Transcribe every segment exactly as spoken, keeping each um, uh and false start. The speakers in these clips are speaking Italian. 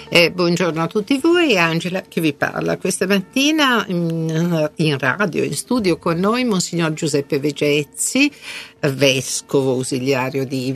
Eh, buongiorno a tutti voi, Angela che vi parla. Questa mattina in, in radio, in studio con noi, Monsignor Giuseppe Vegezzi, vescovo ausiliario di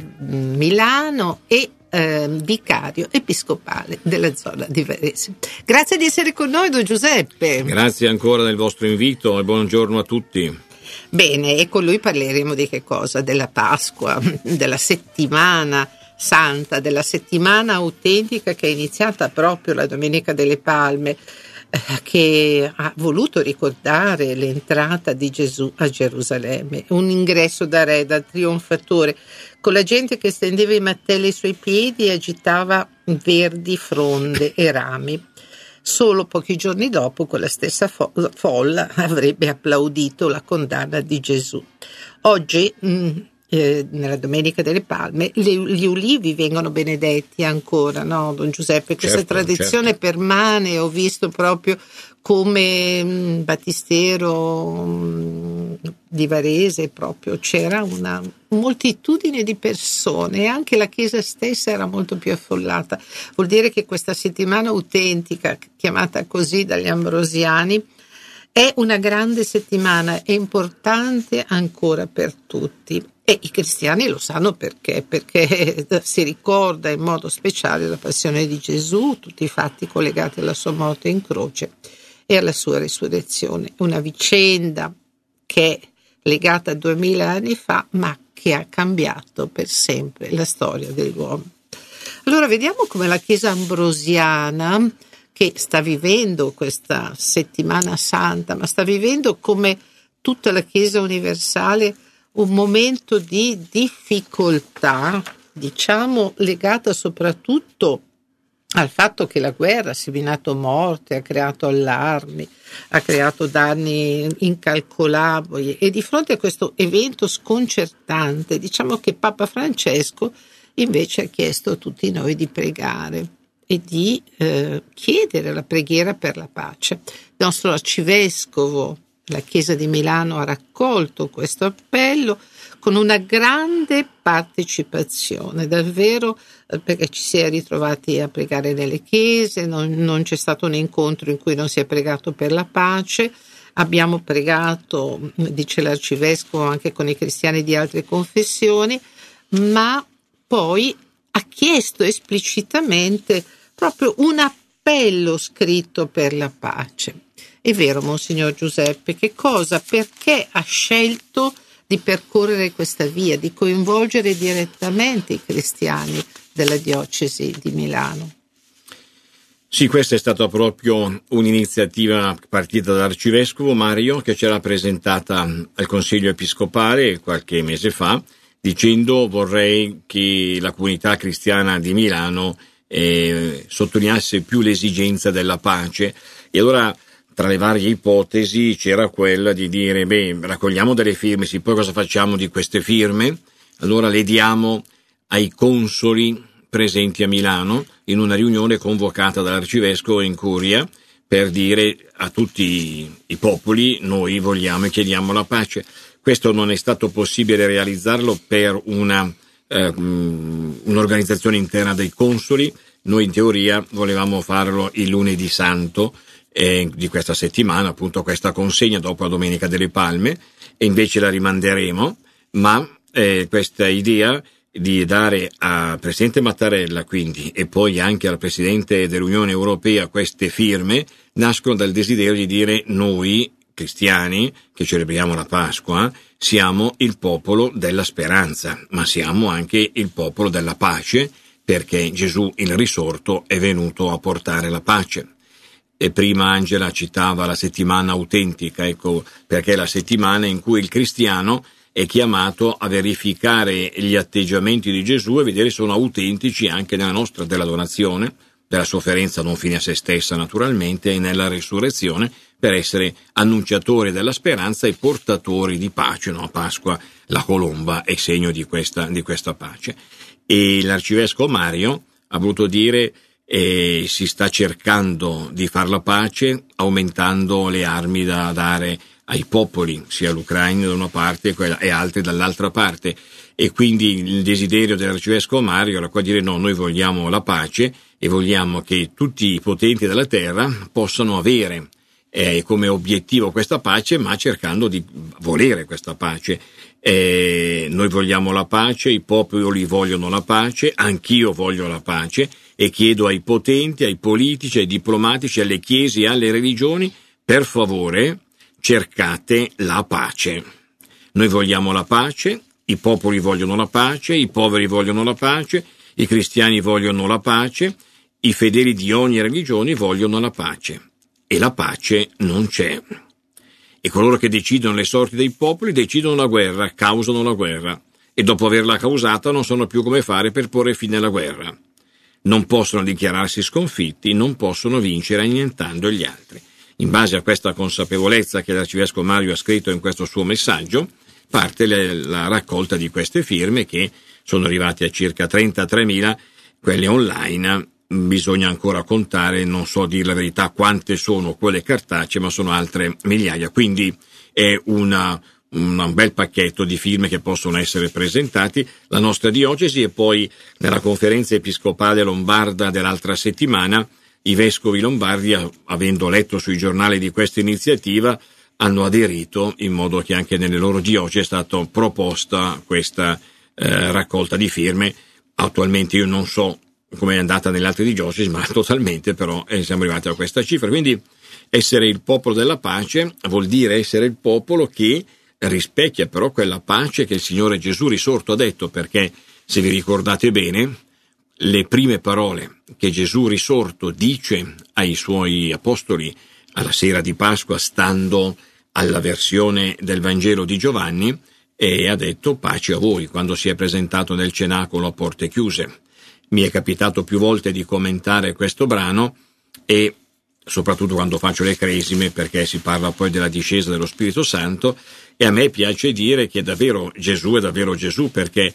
Milano e eh, vicario episcopale della zona di Varese. Grazie di essere con noi, Don Giuseppe. Grazie ancora del vostro invito e buongiorno a tutti. Bene, e con lui parleremo di che cosa? Della Pasqua, della settimana Santa, della settimana autentica che è iniziata proprio la Domenica delle Palme, eh, che ha voluto ricordare l'entrata di Gesù a Gerusalemme, un ingresso da re, da trionfatore, con la gente che stendeva i mantelli ai suoi piedi e agitava verdi fronde e rami. Solo pochi giorni dopo quella stessa fo- folla avrebbe applaudito la condanna di Gesù. Oggi mh, Eh, nella Domenica delle Palme le, gli ulivi vengono benedetti ancora, no, Don Giuseppe? Questa certo, tradizione certo. permane. Ho visto proprio come mh, Battistero mh, di Varese proprio c'era una moltitudine di persone e anche la chiesa stessa era molto più affollata. Vuol dire che questa settimana autentica, chiamata così dagli ambrosiani, è una grande settimana, è importante ancora per tutti. E i cristiani lo sanno perché, perché si ricorda in modo speciale la passione di Gesù, tutti i fatti collegati alla sua morte in croce e alla sua risurrezione. Una vicenda che è legata a duemila anni fa, ma che ha cambiato per sempre la storia dell'uomo. Allora vediamo come la Chiesa ambrosiana, che sta vivendo questa settimana santa, ma sta vivendo come tutta la Chiesa universale un momento di difficoltà, diciamo legata soprattutto al fatto che la guerra ha seminato morte, ha creato allarmi, ha creato danni incalcolabili, e di fronte a questo evento sconcertante, diciamo che Papa Francesco invece ha chiesto a tutti noi di pregare e di eh, chiedere la preghiera per la pace. Il nostro arcivescovo, la Chiesa di Milano, ha raccolto questo appello con una grande partecipazione, davvero, perché ci si è ritrovati a pregare nelle chiese, non, non c'è stato un incontro in cui non si è pregato per la pace. Abbiamo pregato, dice l'arcivescovo, anche con i cristiani di altre confessioni, ma poi ha chiesto esplicitamente proprio un appello scritto per la pace. È vero, Monsignor Giuseppe, che cosa, perché ha scelto di percorrere questa via, di coinvolgere direttamente i cristiani della diocesi di Milano? Sì, questa è stata proprio un'iniziativa partita dall'arcivescovo Mario, che ce l'ha presentata al Consiglio Episcopale qualche mese fa, dicendo: vorrei che la comunità cristiana di Milano eh, sottolineasse più l'esigenza della pace. E allora, tra le varie ipotesi, c'era quella di dire: beh, raccogliamo delle firme, sì, poi cosa facciamo di queste firme? Allora le diamo ai consoli presenti a Milano in una riunione convocata dall'arcivescovo in curia, per dire a tutti i popoli: noi vogliamo e chiediamo la pace. Questo non è stato possibile realizzarlo per una eh, un'organizzazione interna dei consoli. Noi in teoria volevamo farlo il lunedì santo eh, di questa settimana, appunto questa consegna dopo la Domenica delle Palme, e invece la rimanderemo, ma eh, questa idea di dare al Presidente Mattarella, quindi, e poi anche al Presidente dell'Unione Europea queste firme, nascono dal desiderio di dire: noi cristiani che celebriamo la Pasqua siamo il popolo della speranza, ma siamo anche il popolo della pace, perché Gesù, il risorto, è venuto a portare la pace. E prima Angela citava la settimana autentica, ecco perché è la settimana in cui il cristiano è chiamato a verificare gli atteggiamenti di Gesù e vedere se sono autentici anche nella nostra della donazione, della sofferenza non fine a se stessa naturalmente, e nella risurrezione, per essere annunciatori della speranza e portatori di pace, no? Pasqua, la colomba, è segno di questa, di questa pace. E l'arcivescovo Mario ha voluto dire: eh, si sta cercando di far la pace aumentando le armi da dare ai popoli, sia l'Ucraina da una parte e, quella, e altri dall'altra parte, e quindi il desiderio dell'arcivescovo Mario era qua dire: no, noi vogliamo la pace e vogliamo che tutti i potenti della terra possano avere eh, come obiettivo questa pace, ma cercando di volere questa pace. Eh, noi vogliamo la pace, i popoli vogliono la pace, anch'io voglio la pace e chiedo ai potenti, ai politici, ai diplomatici, alle chiese e alle religioni, per favore cercate la pace. Noi vogliamo la pace, i popoli vogliono la pace, i poveri vogliono la pace, i cristiani vogliono la pace, i fedeli di ogni religione vogliono la pace e la pace non c'è. E coloro che decidono le sorti dei popoli decidono la guerra, causano la guerra e dopo averla causata non sanno più come fare per porre fine alla guerra. Non possono dichiararsi sconfitti, non possono vincere annientando gli altri. In base a questa consapevolezza che l'arcivescovo Mario ha scritto in questo suo messaggio, parte le, la raccolta di queste firme che sono arrivate a circa trentatremila, quelle online. Bisogna ancora contare, non so dire la verità quante sono quelle cartacee, ma sono altre migliaia, quindi è una, un bel pacchetto di firme che possono essere presentati. La nostra diocesi e poi nella conferenza episcopale lombarda dell'altra settimana i vescovi lombardi, avendo letto sui giornali di questa iniziativa, hanno aderito in modo che anche nelle loro diocesi è stata proposta questa eh, raccolta di firme. Attualmente io non so come è andata nelle altre diocesi, ma totalmente però eh, siamo arrivati a questa cifra. Quindi essere il popolo della pace vuol dire essere il popolo che rispecchia però quella pace che il Signore Gesù risorto ha detto, perché se vi ricordate bene le prime parole che Gesù risorto dice ai suoi apostoli alla sera di Pasqua, stando alla versione del Vangelo di Giovanni, e ha detto pace a voi quando si è presentato nel cenacolo a porte chiuse. Mi è capitato più volte di commentare questo brano e soprattutto quando faccio le cresime, perché si parla poi della discesa dello Spirito Santo, e a me piace dire che davvero Gesù è davvero Gesù, perché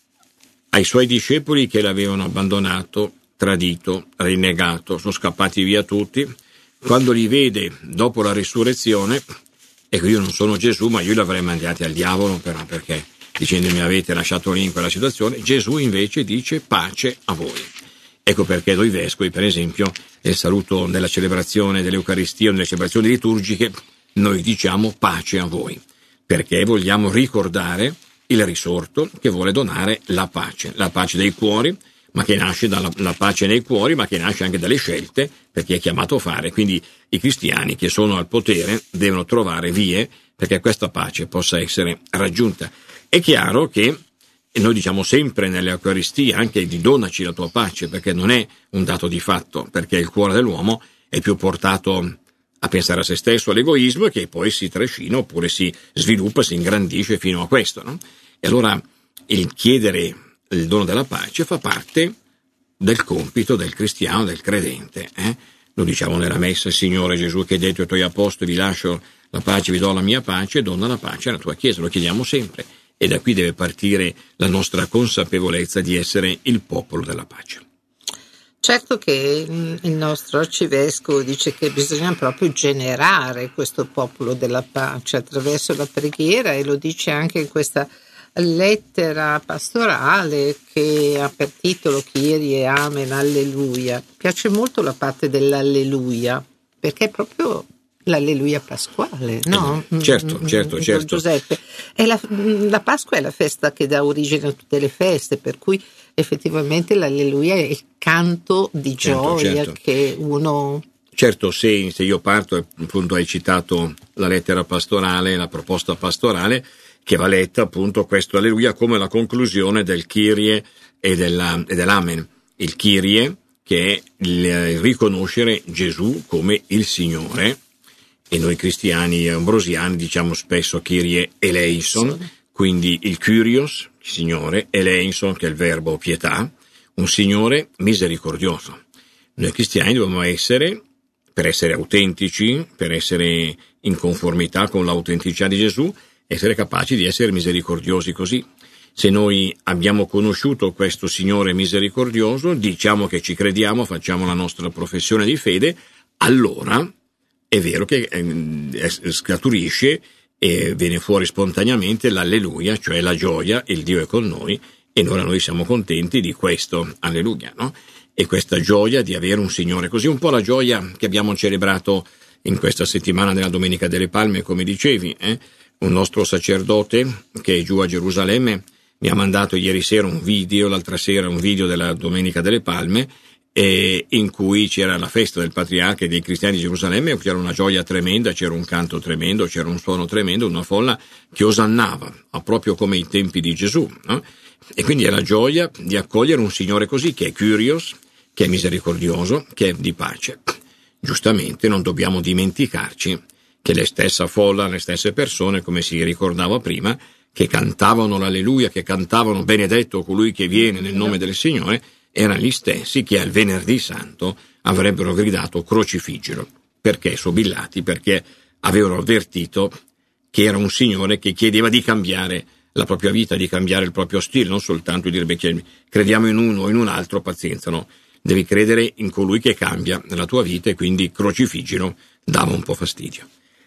ai suoi discepoli che l'avevano abbandonato, tradito, rinnegato, sono scappati via tutti, quando li vede dopo la risurrezione, ecco, io non sono Gesù, ma io li avrei mandati al diavolo, però, perché dicendo mi avete lasciato lì in quella situazione. Gesù invece dice pace a voi. Ecco perché noi vescovi, per esempio, nel saluto nella celebrazione dell'Eucaristia o nelle celebrazioni liturgiche, noi diciamo pace a voi, perché vogliamo ricordare il risorto che vuole donare la pace, la pace dei cuori, ma che nasce dalla la pace nei cuori, ma che nasce anche dalle scelte, perché è chiamato a fare. Quindi i cristiani che sono al potere devono trovare vie perché questa pace possa essere raggiunta. È chiaro che noi diciamo sempre nelle Eucaristie anche di donaci la tua pace, perché non è un dato di fatto, perché il cuore dell'uomo è più portato a pensare a se stesso, all'egoismo, che poi si trascina oppure si sviluppa, si ingrandisce fino a questo, no? E allora il chiedere il dono della pace fa parte del compito del cristiano, del credente. Eh? Lo diciamo nella messa, il Signore Gesù che hai detto ai tuoi apostoli, vi lascio la pace, vi do la mia pace, dona la pace alla tua Chiesa, lo chiediamo sempre. E da qui deve partire la nostra consapevolezza di essere il popolo della pace. Certo che il nostro arcivescovo dice che bisogna proprio generare questo popolo della pace attraverso la preghiera, e lo dice anche in questa lettera pastorale che ha per titolo Kyrie Amen Alleluia. Piace molto la parte dell'alleluia, perché è proprio l'alleluia pasquale, no? Eh, certo, certo, Don certo. Giuseppe. È la, la Pasqua è la festa che dà origine a tutte le feste, per cui effettivamente l'alleluia è il canto di Certo, gioia certo. che uno... Certo, se, se io parto, appunto hai citato la lettera pastorale, la proposta pastorale, che va letta appunto questo alleluia come la conclusione del Kyrie e, della, e dell'Amen. Il Kyrie, che è il riconoscere Gesù come il Signore, e noi cristiani ambrosiani diciamo spesso Kyrie eleison, sì. Quindi il Kyrios, Signore, eleison, che è il verbo pietà, un Signore misericordioso. Noi cristiani dobbiamo essere, per essere autentici, per essere in conformità con l'autenticità di Gesù, essere capaci di essere misericordiosi così. Se noi abbiamo conosciuto questo Signore misericordioso, diciamo che ci crediamo, facciamo la nostra professione di fede, allora è vero che eh, scaturisce e viene fuori spontaneamente l'alleluia, cioè la gioia, il Dio è con noi, e allora noi siamo contenti di questo alleluia, no? e questa gioia di avere un Signore così, un po' la gioia che abbiamo celebrato in questa settimana della Domenica delle Palme, come dicevi, eh? Un nostro sacerdote che è giù a Gerusalemme mi ha mandato ieri sera un video, l'altra sera un video della Domenica delle Palme, eh, in cui c'era la festa del patriarca e dei cristiani di Gerusalemme, c'era una gioia tremenda, c'era un canto tremendo, c'era un suono tremendo, una folla che osannava, proprio come ai tempi di Gesù, no? E quindi è la gioia di accogliere un Signore così, che è curios, che è misericordioso, che è di pace. Giustamente non dobbiamo dimenticarci che la stessa folla, le stesse persone, come si ricordava prima, che cantavano l'alleluia, che cantavano benedetto colui che viene nel nome del Signore, erano gli stessi che al venerdì santo avrebbero gridato crocifiggilo, perché sobillati, perché avevano avvertito che era un Signore che chiedeva di cambiare la propria vita, di cambiare il proprio stile, non soltanto di dire beh, crediamo in uno o in un altro, pazienza, no, devi credere in colui che cambia la tua vita, e quindi crocifiggilo dava un po' fastidio.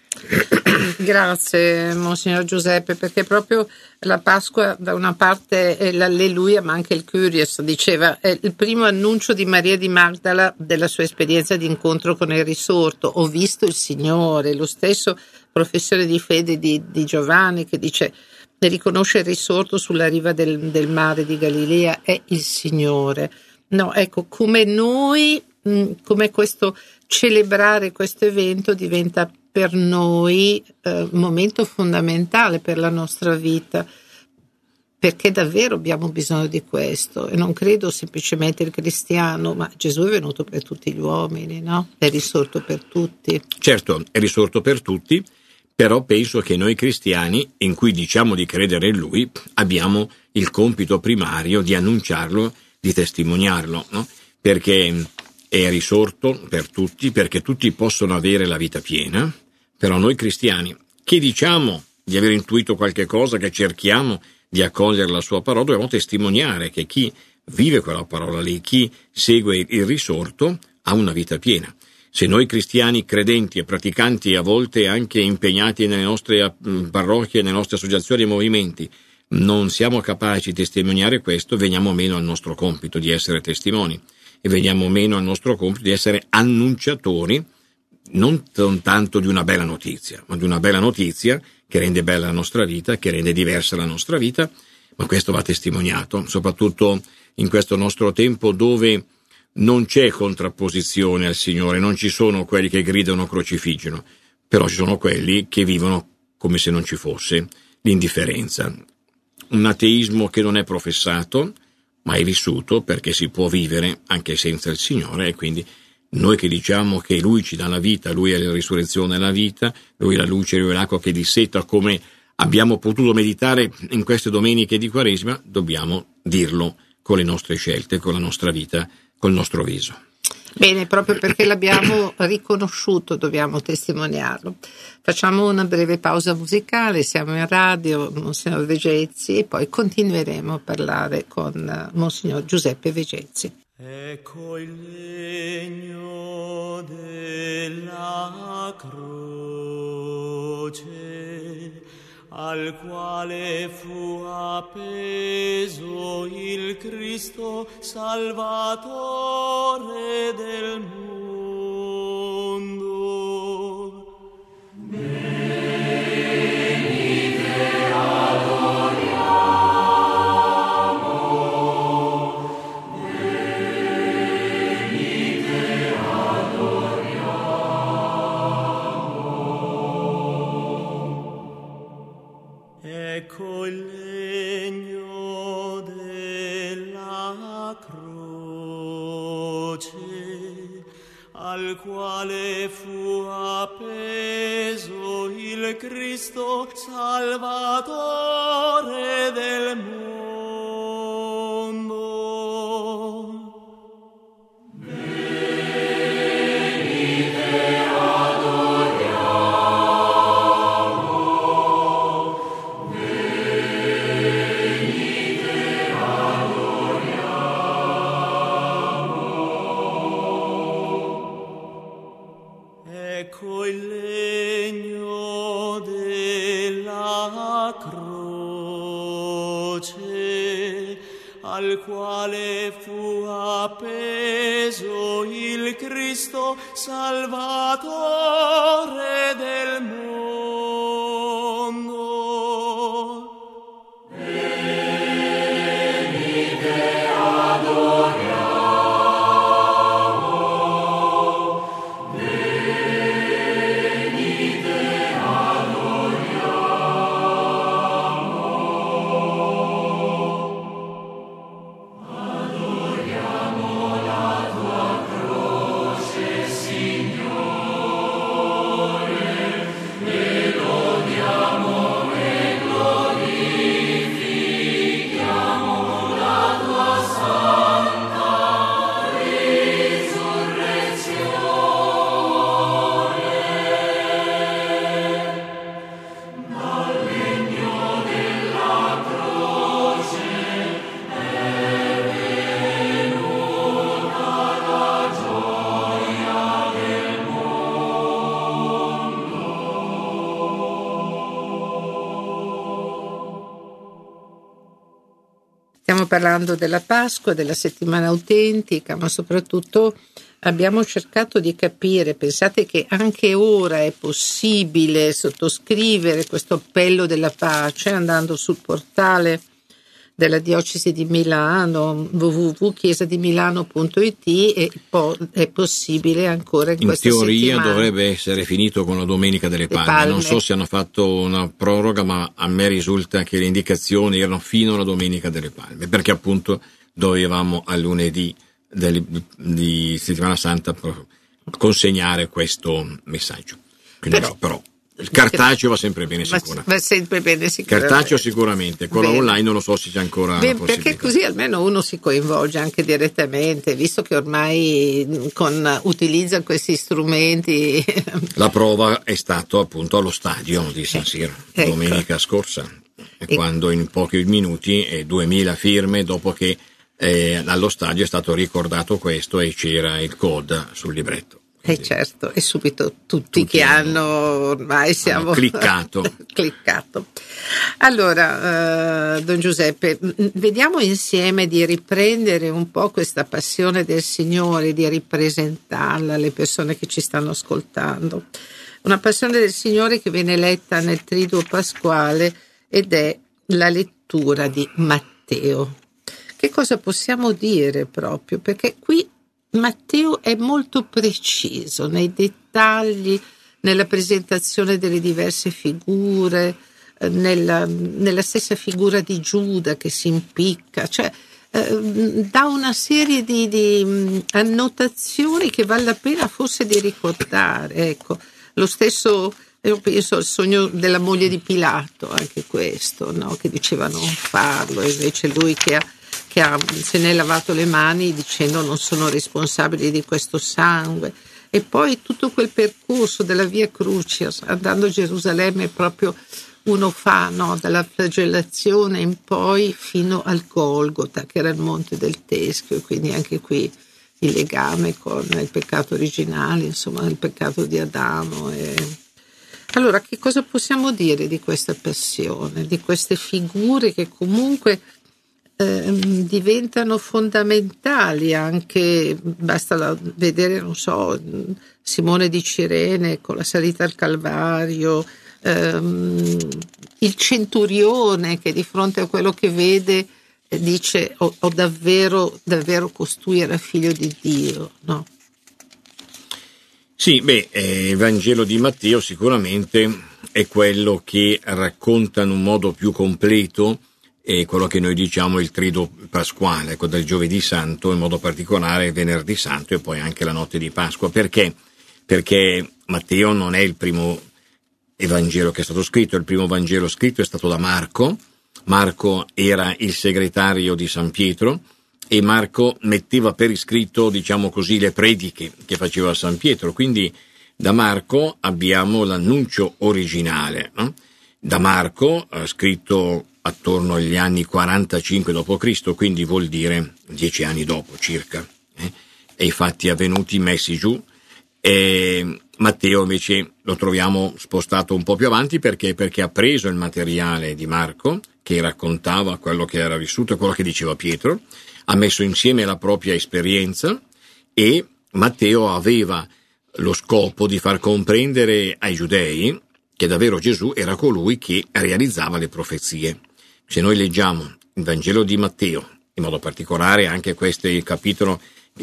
Grazie Monsignor Giuseppe, perché proprio la Pasqua da una parte è l'alleluia ma anche il Kyrios, diceva, è il primo annuncio di Maria di Magdala della sua esperienza di incontro con il risorto. Ho visto il Signore. Lo stesso professore di fede di, di Giovanni che dice, riconosce il risorto sulla riva del, del mare di Galilea, è il Signore. No, ecco, come noi, come questo celebrare questo evento diventa per noi eh, un momento fondamentale per la nostra vita, perché davvero abbiamo bisogno di questo, e non credo semplicemente il cristiano, ma Gesù è venuto per tutti gli uomini, no? È risorto per tutti. Certo, è risorto per tutti, però penso che noi cristiani, in cui diciamo di credere in Lui, abbiamo il compito primario di annunciarlo, di testimoniarlo, no? Perché è risorto per tutti, perché tutti possono avere la vita piena. Però noi cristiani, che diciamo di aver intuito qualche cosa, che cerchiamo di accogliere la sua parola, dobbiamo testimoniare che chi vive quella parola lì, chi segue il risorto, ha una vita piena. Se noi cristiani credenti e praticanti, a volte anche impegnati nelle nostre parrocchie, nelle nostre associazioni e movimenti, non siamo capaci di testimoniare questo, veniamo meno al nostro compito di essere testimoni, e veniamo meno al nostro compito di essere annunciatori, non tanto di una bella notizia, ma di una bella notizia che rende bella la nostra vita, che rende diversa la nostra vita, ma questo va testimoniato, soprattutto in questo nostro tempo dove non c'è contrapposizione al Signore, non ci sono quelli che gridano crocifiggino, però ci sono quelli che vivono come se non ci fosse l'indifferenza. Un ateismo che non è professato, ma è vissuto, perché si può vivere anche senza il Signore, e quindi noi che diciamo che Lui ci dà la vita, Lui è la risurrezione e la vita, Lui è la luce, Lui è l'acqua che disseta, come abbiamo potuto meditare in queste domeniche di Quaresima, dobbiamo dirlo con le nostre scelte, con la nostra vita, col nostro viso. Bene, proprio perché l'abbiamo riconosciuto dobbiamo testimoniarlo. Facciamo una breve pausa musicale, siamo in radio, Monsignor Vegezzi, e poi continueremo a parlare con Monsignor Giuseppe Vegezzi. Ecco il legno della croce, al quale fu appeso il Cristo Salvatore del mondo. Venite adoriamo, venite adoriamo. Ecco il legno della croce, al quale fu appeso il Cristo Salvatore del mondo. Venite adoriamo, venite adoriamo. Ecco il legno della croce, al quale fu appeso il Cristo Salvatore del mondo. Venite adoriamo. Stiamo parlando della Pasqua, della settimana autentica, ma soprattutto abbiamo cercato di capire, pensate che anche ora è possibile sottoscrivere questo appello della pace andando sul portale della diocesi di Milano, w w w punto chiesa di milano punto i t, e poi è possibile ancora in, in questa teoria settimana. Dovrebbe essere finito con la Domenica delle Palme. Palme. Non so se hanno fatto una proroga, ma a me risulta che le indicazioni erano fino alla Domenica delle Palme, perché appunto dovevamo al lunedì del, di Settimana Santa consegnare questo messaggio. Quindi, Però, però il cartaceo va sempre bene sicuro. Va sempre bene sicuramente. Cartaceo sicuramente, con la online non lo so se c'è ancora Beh, la possibilità. perché così almeno uno si coinvolge anche direttamente, visto che ormai con utilizza questi strumenti. La prova è stato appunto allo stadio di San Siro, ecco. domenica scorsa, E... quando in pochi minuti e duemila firme dopo che eh, allo stadio è stato ricordato questo e c'era il code sul libretto. Eh certo, e subito tutti, Tutti che hanno, hanno ormai siamo hanno cliccato. cliccato. Allora, eh, Don Giuseppe, vediamo insieme di riprendere un po' questa passione del Signore, di ripresentarla alle persone che ci stanno ascoltando. Una passione del Signore che viene letta nel Triduo Pasquale ed è la lettura di Matteo. Che cosa possiamo dire proprio? Perché qui Matteo è molto preciso nei dettagli, nella presentazione delle diverse figure, nella, nella stessa figura di Giuda che si impicca, cioè eh, dà una serie di, di annotazioni che vale la pena forse di ricordare. Ecco, lo stesso, io penso al sogno della moglie di Pilato, anche questo, no? Che diceva non farlo, e invece lui che ha che ha, se ne è lavato le mani dicendo non sono responsabile di questo sangue, e poi tutto quel percorso della Via Crucis andando a Gerusalemme proprio uno fa, no? Dalla flagellazione in poi fino al Golgota, che era il monte del Teschio, e quindi anche qui il legame con il peccato originale, insomma il peccato di Adamo. E... allora che cosa possiamo dire di questa passione, di queste figure che comunque Eh, diventano fondamentali anche, basta la, vedere, non so, Simone di Cirene con la salita al Calvario, ehm, il centurione che di fronte a quello che vede eh, dice ho, ho davvero, davvero costui era figlio di Dio, no? Sì, beh, eh, il Vangelo di Matteo sicuramente è quello che racconta in un modo più completo e quello che noi diciamo il Triduo Pasquale, ecco, del Giovedì Santo, in modo particolare Venerdì Santo e poi anche la notte di Pasqua. Perché? Perché Matteo non è il primo Evangelo che è stato scritto, il primo Vangelo scritto è stato da Marco. Marco era il segretario di San Pietro e Marco metteva per iscritto, diciamo così, le prediche che faceva San Pietro, quindi da Marco abbiamo l'annuncio originale, no? Da Marco, eh, scritto attorno agli anni quarantacinque dopo Cristo, quindi vuol dire dieci anni dopo circa, eh? E i fatti avvenuti messi giù. E Matteo invece lo troviamo spostato un po' più avanti perché perché ha preso il materiale di Marco, che raccontava quello che era vissuto e quello che diceva Pietro, ha messo insieme la propria esperienza, e Matteo aveva lo scopo di far comprendere ai giudei che davvero Gesù era colui che realizzava le profezie. Se noi leggiamo il Vangelo di Matteo, in modo particolare anche questo capitolo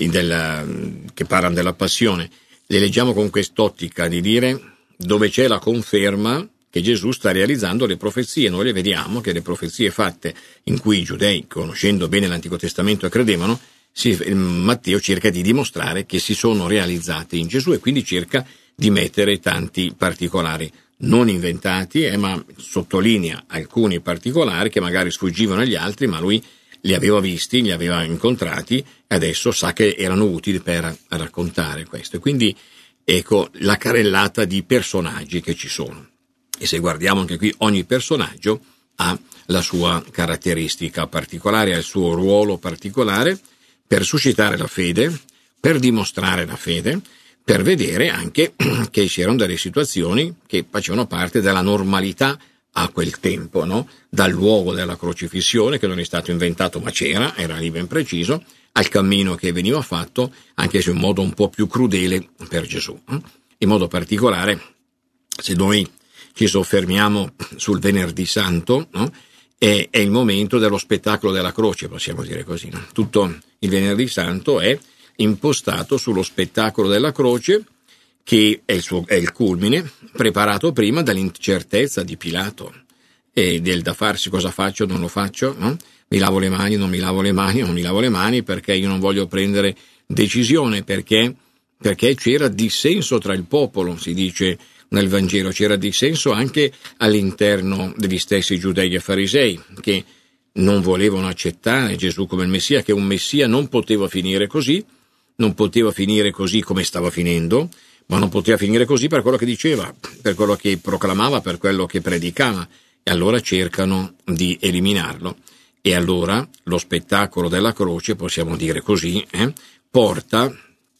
del, che parlano della passione, le leggiamo con quest'ottica di dire dove c'è la conferma che Gesù sta realizzando le profezie. Noi le vediamo che le profezie fatte in cui i giudei, conoscendo bene l'Antico Testamento, credevano, si, Matteo cerca di dimostrare che si sono realizzate in Gesù, e quindi cerca di mettere tanti particolari non inventati, eh, ma sottolinea alcuni particolari che magari sfuggivano agli altri, ma lui li aveva visti, li aveva incontrati e adesso sa che erano utili per raccontare questo. E quindi ecco la carrellata di personaggi che ci sono. E se guardiamo anche qui, ogni personaggio ha la sua caratteristica particolare, ha il suo ruolo particolare per suscitare la fede, per dimostrare la fede, per vedere anche che c'erano delle situazioni che facevano parte della normalità a quel tempo, no? Dal luogo della crocifissione, che non è stato inventato ma c'era, era lì ben preciso, al cammino che veniva fatto, anche se in un modo un po' più crudele per Gesù. In modo particolare, se noi ci soffermiamo sul Venerdì Santo, no? è, è il momento dello spettacolo della croce, possiamo dire così. No? Tutto il Venerdì Santo è impostato sullo spettacolo della croce, che è il, suo, è il culmine, preparato prima dall'incertezza di Pilato e del da farsi, cosa faccio, non lo faccio, no? Mi lavo le mani, non mi lavo le mani, non mi lavo le mani perché io non voglio prendere decisione, perché, perché c'era dissenso tra il popolo, si dice nel Vangelo, c'era dissenso anche all'interno degli stessi giudei e farisei, che non volevano accettare Gesù come il Messia, che un Messia non poteva finire così, non poteva finire così come stava finendo, ma non poteva finire così per quello che diceva, per quello che proclamava, per quello che predicava, e allora cercano di eliminarlo. E allora lo spettacolo della croce, possiamo dire così, eh, porta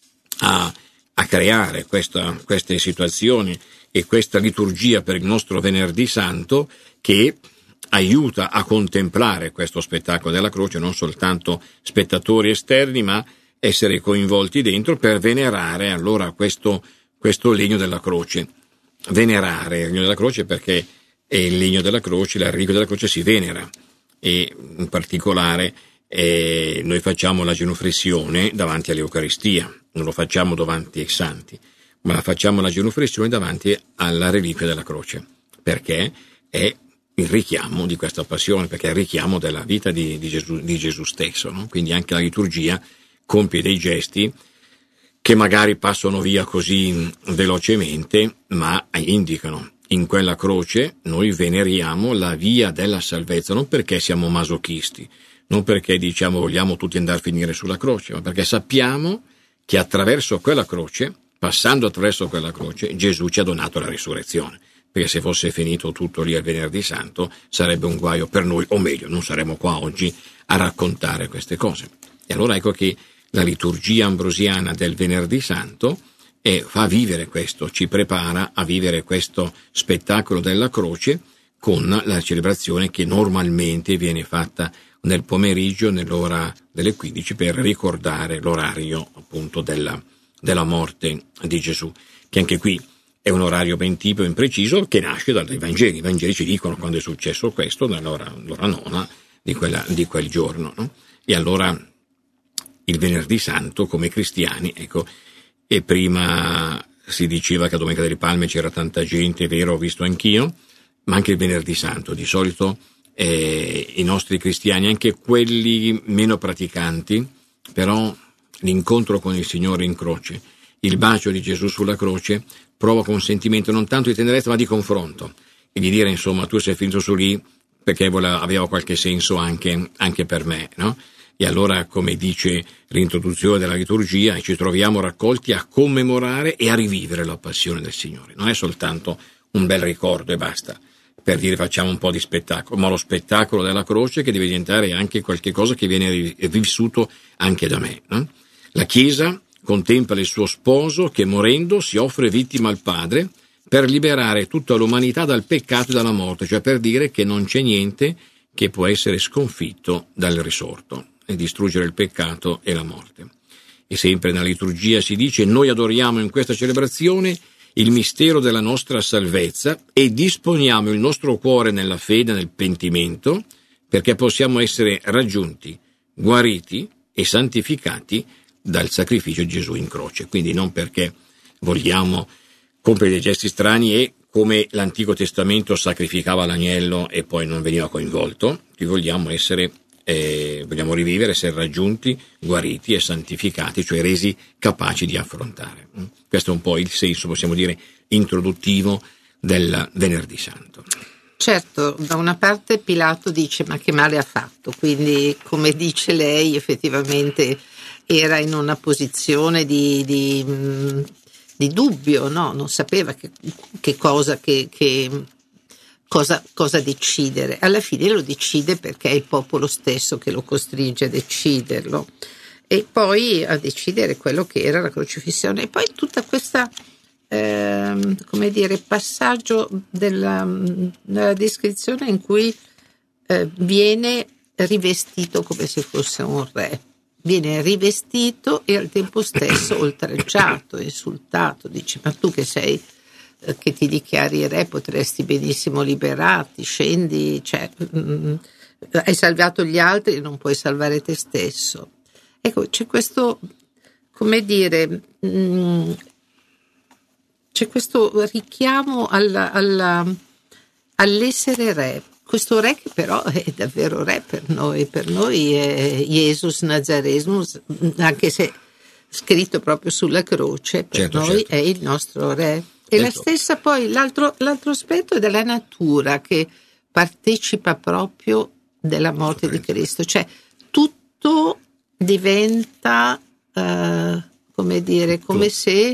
a, a creare questa, queste situazioni e questa liturgia per il nostro Venerdì Santo, che aiuta a contemplare questo spettacolo della croce, non soltanto spettatori esterni, ma essere coinvolti dentro per venerare allora questo, questo legno della croce. Venerare il legno della croce perché è il legno della croce, la reliquia della croce si venera, e in particolare eh, noi facciamo la genuflessione davanti all'Eucaristia, non lo facciamo davanti ai santi, ma la facciamo la genuflessione davanti alla reliquia della croce, perché è il richiamo di questa passione, perché è il richiamo della vita di, di, Gesù, di Gesù stesso, no? Quindi anche la liturgia compie dei gesti che magari passano via così velocemente, ma indicano. In quella croce noi veneriamo la via della salvezza, non perché siamo masochisti, non perché diciamo vogliamo tutti andare a finire sulla croce, ma perché sappiamo che attraverso quella croce, passando attraverso quella croce, Gesù ci ha donato la risurrezione. Perché se fosse finito tutto lì al Venerdì Santo sarebbe un guaio per noi, o meglio, non saremmo qua oggi a raccontare queste cose. E allora ecco che la liturgia ambrosiana del Venerdì Santo e fa vivere questo, ci prepara a vivere questo spettacolo della croce con la celebrazione che normalmente viene fatta nel pomeriggio, nell'ora delle quindici, per ricordare l'orario appunto della, della morte di Gesù, che anche qui è un orario ben tipo, ben preciso, che nasce dai Vangeli. I Vangeli ci dicono quando è successo questo, nell'ora l'ora nona di, quella, di quel giorno, no? E allora il Venerdì Santo, come cristiani, ecco, e prima si diceva che a Domenica delle Palme c'era tanta gente, è vero, ho visto anch'io, ma anche il Venerdì Santo, di solito eh, i nostri cristiani, anche quelli meno praticanti, però l'incontro con il Signore in croce, il bacio di Gesù sulla croce, provoca un sentimento non tanto di tenerezza ma di confronto, e di dire insomma tu sei finito su lì perché aveva qualche senso anche, anche per me, no? E allora, come dice l'introduzione della liturgia, ci troviamo raccolti a commemorare e a rivivere la passione del Signore. Non è soltanto un bel ricordo e basta, per dire facciamo un po' di spettacolo, ma lo spettacolo della croce che deve diventare anche qualche cosa che viene vissuto anche da me, no? La Chiesa contempla il suo sposo che morendo si offre vittima al Padre per liberare tutta l'umanità dal peccato e dalla morte, cioè per dire che non c'è niente che può essere sconfitto dal risorto e distruggere il peccato e la morte. E sempre nella liturgia si dice: noi adoriamo in questa celebrazione il mistero della nostra salvezza e disponiamo il nostro cuore nella fede, nel pentimento, perché possiamo essere raggiunti, guariti e santificati dal sacrificio di Gesù in croce. Quindi non perché vogliamo compiere dei gesti strani e come l'Antico Testamento sacrificava l'agnello e poi non veniva coinvolto, ci vogliamo essere, eh, vogliamo rivivere, essere raggiunti, guariti e santificati, cioè resi capaci di affrontare. Questo è un po' il senso, possiamo dire, introduttivo del Venerdì Santo. Certo, da una parte Pilato dice: ma che male ha fatto? Quindi, come dice lei, effettivamente era in una posizione di, di, di dubbio, no? Non sapeva che, che cosa che, che cosa, cosa decidere. Alla fine lo decide perché è il popolo stesso che lo costringe a deciderlo, e poi a decidere quello che era la crocifissione. E poi tutta questa eh, come dire passaggio della, della descrizione in cui eh, viene rivestito come se fosse un re. Viene rivestito e al tempo stesso oltraggiato, insultato. Dice: ma tu che sei, eh, che ti dichiari re, potresti benissimo liberarti, scendi, cioè, mh, hai salvato gli altri, non puoi salvare te stesso. Ecco, c'è questo, come dire, mh, c'è questo richiamo alla, alla, all'essere re. Questo re che però è davvero re per noi, per noi è Jesus Nazaremus, anche se scritto proprio sulla croce, per certo, noi certo. È il nostro re. E certo. La stessa poi, l'altro, l'altro aspetto è della natura che partecipa proprio della morte di Cristo, cioè tutto diventa, uh, come dire, come tutto. se...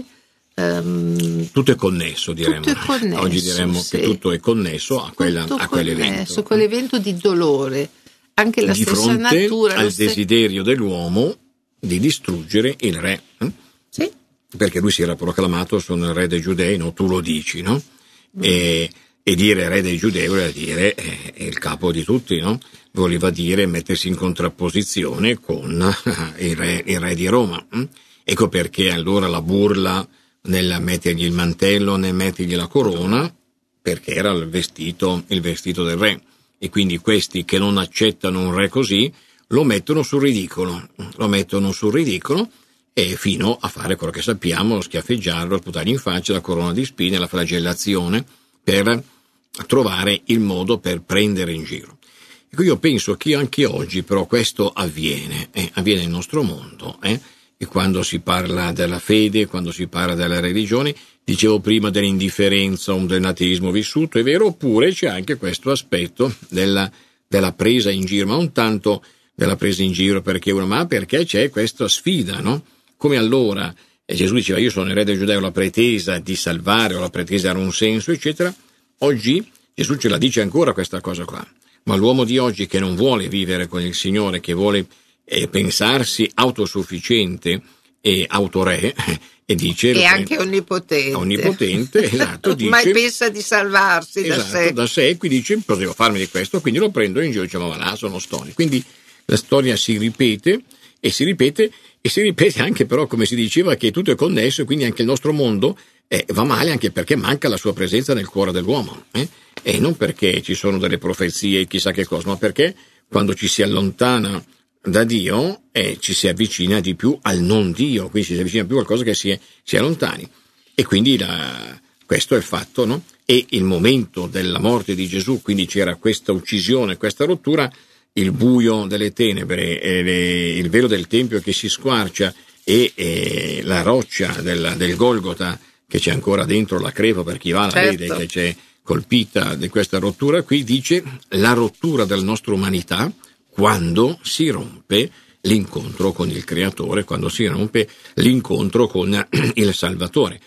Um, tutto è connesso, diremmo. Tutto è connesso, oggi diremmo sì. Che tutto è connesso a, quella, a quell'evento. Connesso, quell'evento di dolore, anche la di stessa fronte natura. Al st- desiderio dell'uomo di distruggere il re. Eh? Sì. Perché lui si era proclamato: sono il re dei Giudei, no? Tu lo dici, no? Mm. E, e dire re dei Giudei voleva dire è, è il capo di tutti, no? Voleva dire mettersi in contrapposizione con il re, il re di Roma. Eh? Ecco perché allora la burla nel mettergli il mantello, nel mettergli la corona, perché era il vestito, il vestito del re. E quindi questi che non accettano un re così lo mettono sul ridicolo, lo mettono sul ridicolo e fino a fare quello che sappiamo, schiaffeggiarlo, sputargli in faccia la corona di spine, la flagellazione, per trovare il modo per prendere in giro. Ecco, io penso che anche oggi però questo avviene, eh, avviene nel nostro mondo, eh, e quando si parla della fede, quando si parla della religione, dicevo prima dell'indifferenza o del ateismo vissuto, è vero, oppure c'è anche questo aspetto della, della presa in giro, ma non tanto della presa in giro perché uno, ma perché c'è questa sfida, no? Come allora e Gesù diceva: io sono il re dei Giudei, ho la pretesa di salvare, ho la pretesa di dare un senso, eccetera. Oggi Gesù ce la dice ancora questa cosa qua, ma l'uomo di oggi che non vuole vivere con il Signore, che vuole e pensarsi autosufficiente e autore e dice e anche onnipotente onnipotente esatto, dice, ma pensa di salvarsi esatto, da sé da sé e quindi dice: cosa devo farmi di questo? Quindi lo prendo in giro e dice: ma va là, sono storie. Quindi la storia si ripete e si ripete e si ripete anche, però, come si diceva, che tutto è connesso, e quindi anche il nostro mondo eh, va male anche perché manca la sua presenza nel cuore dell'uomo, eh? E non perché ci sono delle profezie chissà che cosa, ma perché quando ci si allontana da Dio e ci si avvicina di più al non Dio, quindi ci si avvicina più a qualcosa che si è, si è lontani. E quindi la, questo è il fatto, no? E il momento della morte di Gesù, quindi c'era questa uccisione, questa rottura, il buio delle tenebre, e le, il velo del Tempio che si squarcia e, e la roccia del, del Golgota che c'è ancora dentro la crepa, per chi va la certo. vede che c'è colpita di questa rottura. Qui dice la rottura della nostra umanità quando si rompe l'incontro con il Creatore, quando si rompe l'incontro con il Salvatore.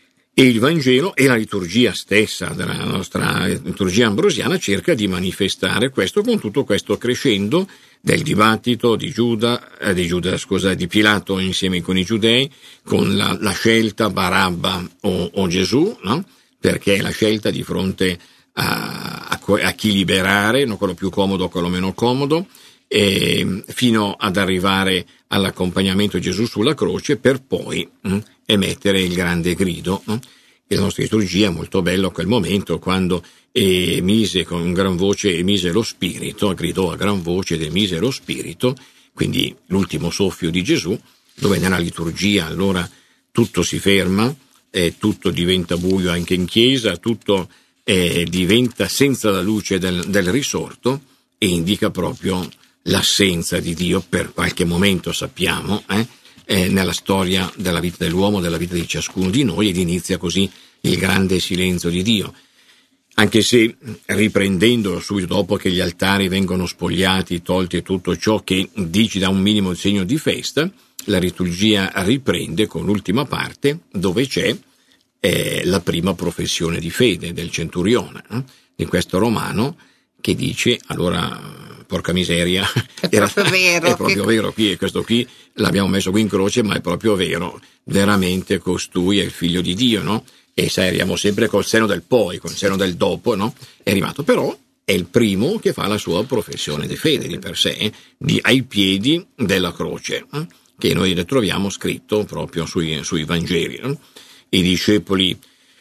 E il Vangelo e la liturgia stessa della nostra liturgia ambrosiana cerca di manifestare questo con tutto questo crescendo del dibattito di Giuda, eh, di Giuda, scusa, di Pilato insieme con i giudei, con la, la scelta Barabba o, o Gesù, no? Perché la scelta di fronte a, a a chi liberare, no, quello più comodo, quello meno comodo, e fino ad arrivare all'accompagnamento di Gesù sulla croce, per poi mh, emettere il grande grido. Mh. E la nostra liturgia è molto bello a quel momento, quando emise con gran voce, emise lo spirito, gridò a gran voce ed emise lo spirito, quindi l'ultimo soffio di Gesù, dove nella liturgia allora tutto si ferma, eh, tutto diventa buio anche in chiesa, tutto eh, diventa senza la luce del, del risorto, e indica proprio l'assenza di Dio per qualche momento, sappiamo, eh, eh, nella storia della vita dell'uomo, della vita di ciascuno di noi, ed inizia così il grande silenzio di Dio. Anche se, riprendendo subito dopo che gli altari vengono spogliati, tolti tutto ciò che dici da un minimo segno di festa, la liturgia riprende con l'ultima parte, dove c'è eh, la prima professione di fede del centurione, eh, di questo romano, che dice, allora, porca miseria, è era, proprio vero, è proprio che... vero, qui, questo qui l'abbiamo messo qui in croce, ma è proprio vero, veramente costui è il figlio di Dio, no? E sai, arriviamo sempre col seno del poi, col seno del dopo, no? È arrivato, però è il primo che fa la sua professione di fede di per sé, eh, di, ai piedi della croce, eh, che noi ne troviamo scritto proprio sui, sui Vangeli. Eh? I discepoli,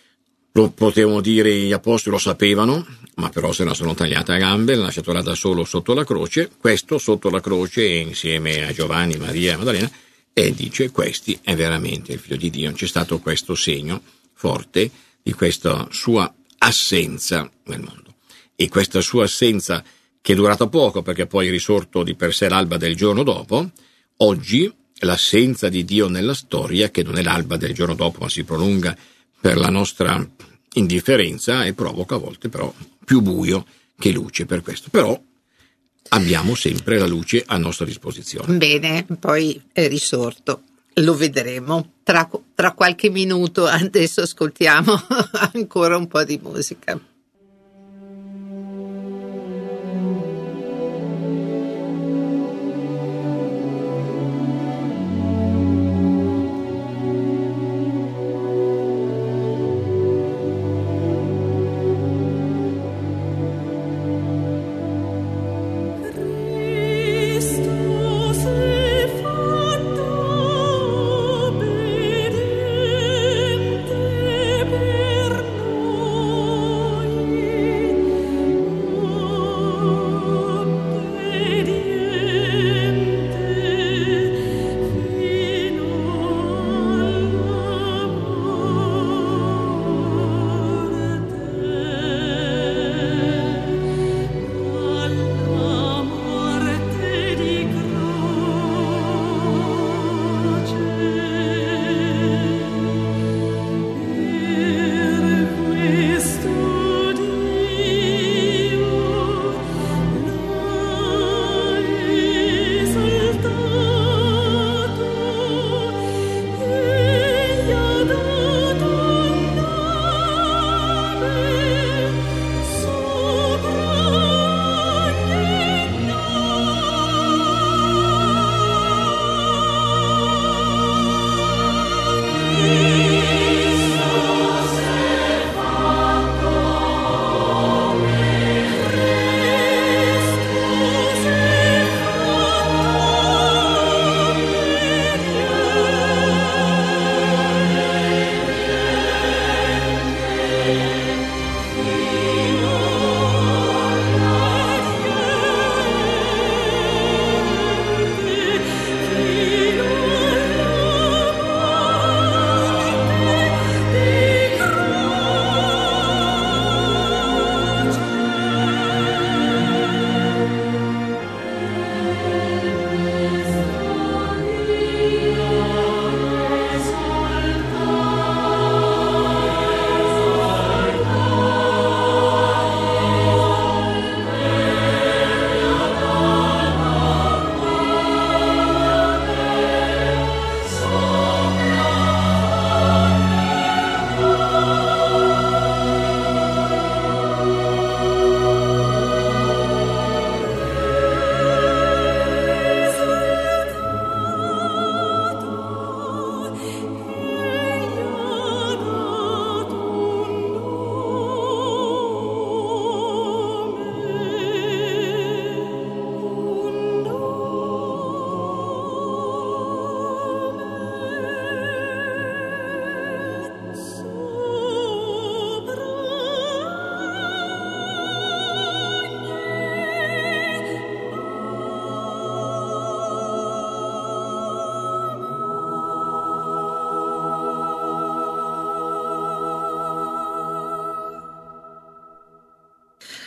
lo potevano dire, gli apostoli lo sapevano, ma però se la sono tagliata a gambe, l'ha lasciato là da solo sotto la croce, questo sotto la croce insieme a Giovanni, Maria e Maddalena, e dice, questi è veramente il figlio di Dio. C'è stato questo segno forte di questa sua assenza nel mondo, e questa sua assenza, che è durata poco perché poi è risorto di per sé l'alba del giorno dopo, oggi l'assenza di Dio nella storia, che non è l'alba del giorno dopo ma si prolunga per la nostra indifferenza, e provoca a volte però più buio che luce. Per questo però abbiamo sempre la luce a nostra disposizione. Bene, poi è risorto. Lo vedremo tra, tra qualche minuto. Adesso ascoltiamo ancora un po' di musica. Per noi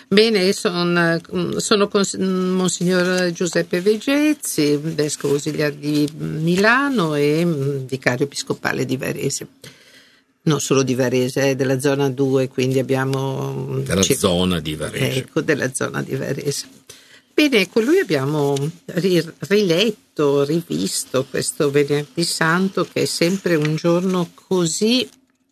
Bene, son, sono con Monsignor Giuseppe Vegezzi, vescovo ausiliare di Milano e vicario episcopale di Varese. Non solo di Varese, è della zona due, quindi abbiamo... Della c- zona di Varese. Ecco, della zona di Varese. Bene, con lui abbiamo ri- riletto, rivisto questo Venerdì Santo, che è sempre un giorno così,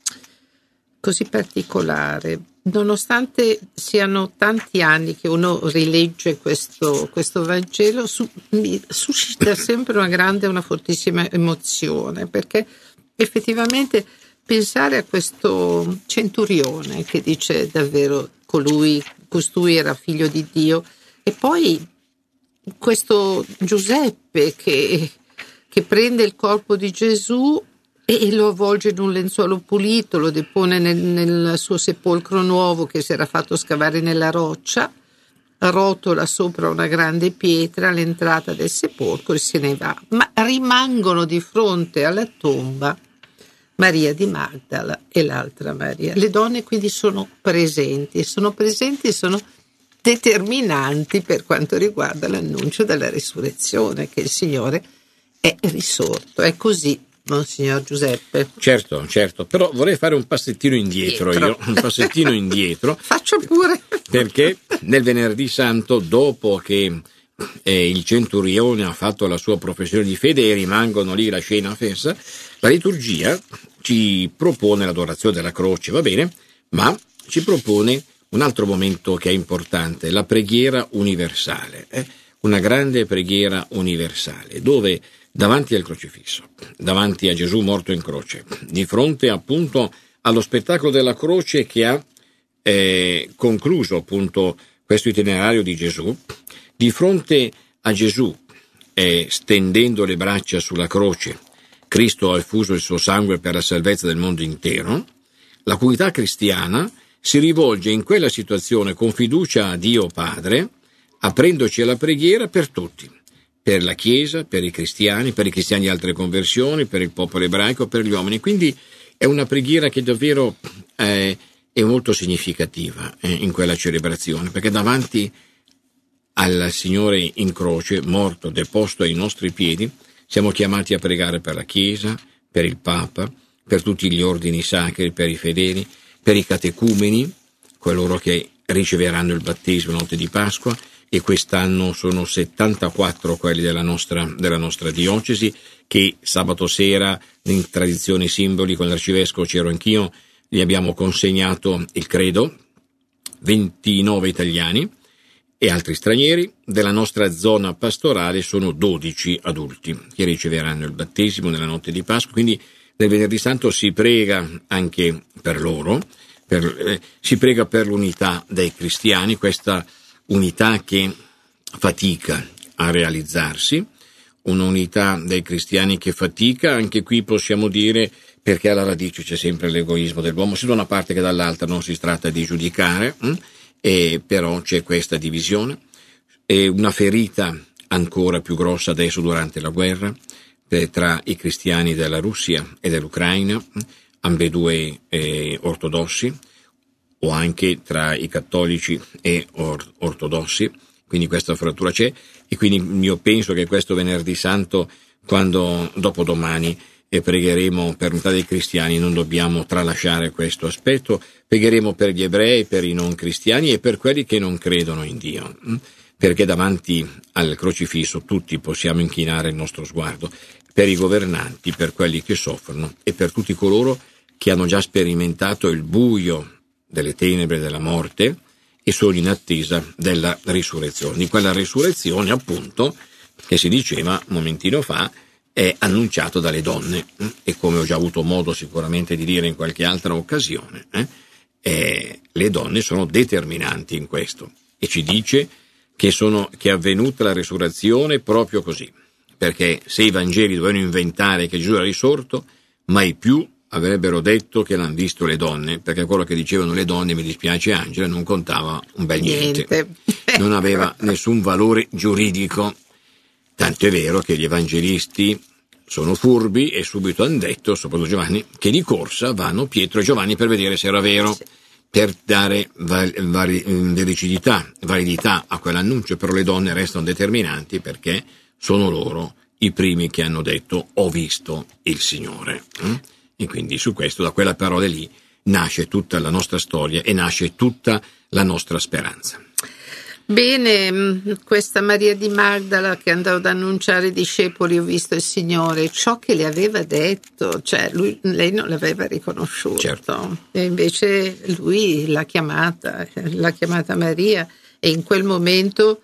così particolare. Nonostante siano tanti anni che uno rilegge questo, questo Vangelo, su, mi suscita sempre una grande, una fortissima emozione, perché effettivamente pensare a questo centurione che dice davvero colui, costui era figlio di Dio, e poi questo Giuseppe che, che prende il corpo di Gesù e lo avvolge in un lenzuolo pulito, lo depone nel, nel suo sepolcro nuovo che si era fatto scavare nella roccia, rotola sopra una grande pietra all'entrata del sepolcro e se ne va. Ma rimangono di fronte alla tomba Maria di Magdala e l'altra Maria. Le donne quindi sono presenti, sono presenti e sono determinanti per quanto riguarda l'annuncio della risurrezione, che il Signore è risorto. È così, Monsignor Giuseppe? Certo, certo, però vorrei fare un passettino indietro, Dietro. io, un passettino indietro. Faccio pure. Perché nel Venerdì Santo, dopo che eh, il centurione ha fatto la sua professione di fede e rimangono lì la scena fessa, la liturgia ci propone l'adorazione della croce, va bene, ma ci propone un altro momento che è importante, la preghiera universale, eh? Una grande preghiera universale, dove davanti al crocifisso, davanti a Gesù morto in croce, di fronte appunto allo spettacolo della croce che ha eh, concluso appunto questo itinerario di Gesù, di fronte a Gesù eh, stendendo le braccia sulla croce, Cristo ha effuso il suo sangue per la salvezza del mondo intero, la comunità cristiana si rivolge in quella situazione con fiducia a Dio Padre, aprendoci alla preghiera per tutti, per la Chiesa, per i cristiani, per i cristiani di altre conversioni, per il popolo ebraico, per gli uomini. Quindi è una preghiera che davvero eh, è molto significativa eh, in quella celebrazione, perché davanti al Signore in croce, morto, deposto ai nostri piedi, siamo chiamati a pregare per la Chiesa, per il Papa, per tutti gli ordini sacri, per i fedeli, per i catecumeni, coloro che riceveranno il battesimo notte di Pasqua, e quest'anno sono settantaquattro quelli della nostra, della nostra diocesi, che sabato sera, in tradizioni simboli, con l'arcivescovo c'ero anch'io, gli abbiamo consegnato il credo, ventinove italiani e altri stranieri. Della nostra zona pastorale sono dodici adulti che riceveranno il battesimo nella notte di Pasqua, quindi nel Venerdì Santo si prega anche per loro, per, eh, si prega per l'unità dei cristiani, questa unità che fatica a realizzarsi, un'unità dei cristiani che fatica, anche qui possiamo dire, perché alla radice c'è sempre l'egoismo dell'uomo, sia da una parte che dall'altra, non si tratta di giudicare, hm? E però c'è questa divisione, e una ferita ancora più grossa adesso durante la guerra tra i cristiani della Russia e dell'Ucraina, ambedue eh, ortodossi, o anche tra i cattolici e or- ortodossi, quindi questa frattura c'è, e quindi io penso che questo Venerdì Santo, quando dopodomani e pregheremo per l'unità dei cristiani, non dobbiamo tralasciare questo aspetto, pregheremo per gli ebrei, per i non cristiani e per quelli che non credono in Dio, perché davanti al crocifisso tutti possiamo inchinare il nostro sguardo, per i governanti, per quelli che soffrono e per tutti coloro che hanno già sperimentato il buio delle tenebre della morte e sono in attesa della risurrezione, di quella risurrezione appunto che si diceva un momentino fa è annunciato dalle donne, e come ho già avuto modo sicuramente di dire in qualche altra occasione, eh, eh, le donne sono determinanti in questo, e ci dice che, sono, che è avvenuta la risurrezione proprio così, perché se i Vangeli dovevano inventare che Gesù era risorto, mai più avrebbero detto che l'hanno visto le donne, perché quello che dicevano le donne, mi dispiace Angela, non contava un bel niente, niente. Non aveva nessun valore giuridico. Tanto è vero che gli evangelisti sono furbi e subito hanno detto, soprattutto Giovanni, che di corsa vanno Pietro e Giovanni per vedere se era vero. per dare val- vari- veridicità, validità a quell'annuncio, però le donne restano determinanti perché sono loro i primi che hanno detto ho visto il Signore. E quindi su questo, da quella parola lì, nasce tutta la nostra storia e nasce tutta la nostra speranza. Bene, questa Maria di Magdala che andava ad annunciare ai discepoli ho visto il Signore, ciò che le aveva detto, cioè lui, lei non l'aveva riconosciuto, certo. E invece lui l'ha chiamata, l'ha chiamata Maria, e in quel momento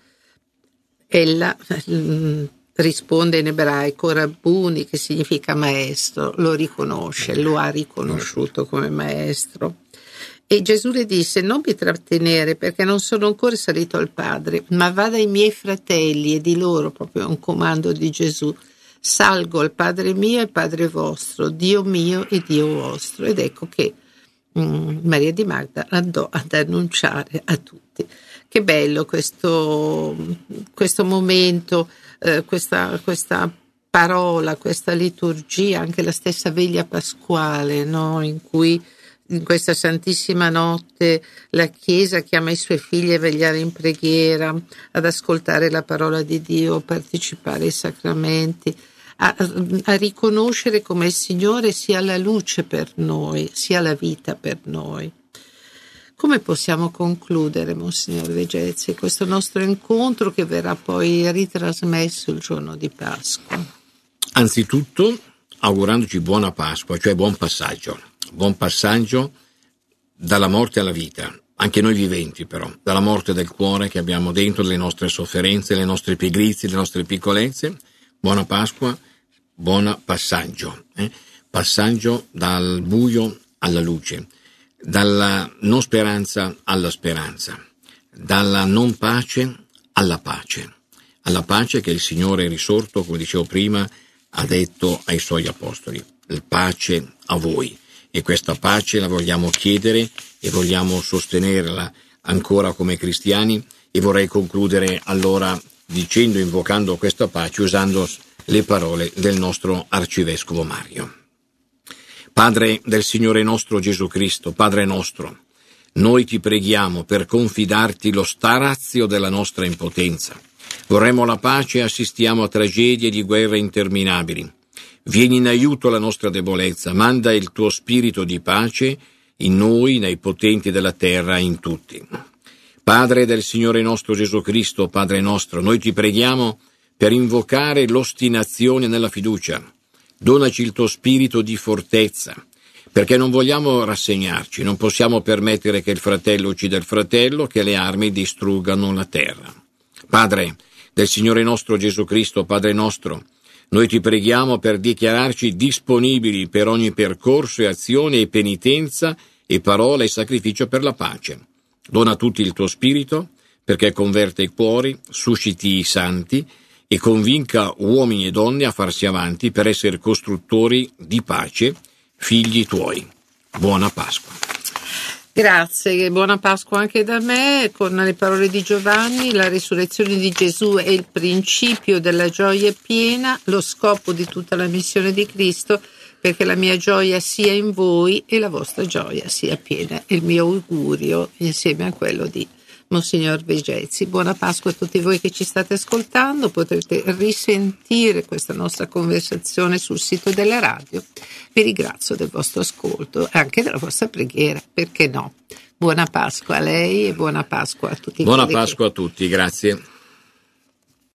ella mh, risponde in ebraico Rabbuni, che significa maestro, lo riconosce, lo ha riconosciuto come maestro. E Gesù le disse: non vi trattenere, perché non sono ancora salito al Padre, ma vada ai miei fratelli, e di loro, proprio un comando di Gesù, salgo al Padre mio e Padre vostro, Dio mio e Dio vostro. Ed ecco che mm, Maria di Magdala andò ad annunciare a tutti. Che bello questo, questo momento, eh, questa, questa parola, questa liturgia, anche la stessa veglia pasquale, no? In cui in questa santissima notte la Chiesa chiama i suoi figli a vegliare in preghiera, ad ascoltare la parola di Dio, a partecipare ai sacramenti, a, a riconoscere come il Signore sia la luce per noi, sia la vita per noi. Come possiamo concludere, Monsignor Vegezzi, questo nostro incontro che verrà poi ritrasmesso il giorno di Pasqua? Anzitutto augurandoci buona Pasqua, cioè buon passaggio. Buon passaggio dalla morte alla vita, anche noi viventi però, dalla morte del cuore che abbiamo dentro, le nostre sofferenze, le nostre pigrizie, le nostre piccolezze. Buona Pasqua, buon passaggio, eh? passaggio dal buio alla luce, dalla non speranza alla speranza, dalla non pace alla pace, alla pace che il Signore risorto, come dicevo prima, ha detto ai Suoi Apostoli: pace a voi. E questa pace la vogliamo chiedere e vogliamo sostenerla ancora come cristiani. E vorrei concludere allora dicendo, invocando questa pace, usando le parole del nostro Arcivescovo Mario. Padre del Signore nostro Gesù Cristo, Padre nostro, noi ti preghiamo per confidarti lo starazio della nostra impotenza. Vorremmo la pace e assistiamo a tragedie di guerre interminabili. Vieni in aiuto alla nostra debolezza, manda il tuo spirito di pace in noi, nei potenti della terra, in tutti. Padre del Signore nostro Gesù Cristo, Padre nostro, noi ti preghiamo per invocare l'ostinazione nella fiducia. Donaci il tuo spirito di fortezza, perché non vogliamo rassegnarci, non possiamo permettere che il fratello uccida il fratello, che le armi distruggano la terra. Padre del Signore nostro Gesù Cristo, Padre nostro, noi ti preghiamo per dichiararci disponibili per ogni percorso e azione e penitenza e parola e sacrificio per la pace. Dona a tutti il tuo spirito, perché converte i cuori, susciti i santi e convinca uomini e donne a farsi avanti per essere costruttori di pace, figli tuoi. Buona Pasqua. Grazie, buona Pasqua anche da me. Con le parole di Giovanni, la risurrezione di Gesù è il principio della gioia piena, lo scopo di tutta la missione di Cristo, perché la mia gioia sia in voi e la vostra gioia sia piena. Il mio augurio insieme a quello di Monsignor Vegezzi. Buona Pasqua a tutti voi che ci state ascoltando. Potrete risentire questa nostra conversazione sul sito della radio. Vi ringrazio del vostro ascolto e anche della vostra preghiera, perché no? Buona Pasqua a lei e buona Pasqua a tutti. Buona Pasqua che... a tutti, grazie.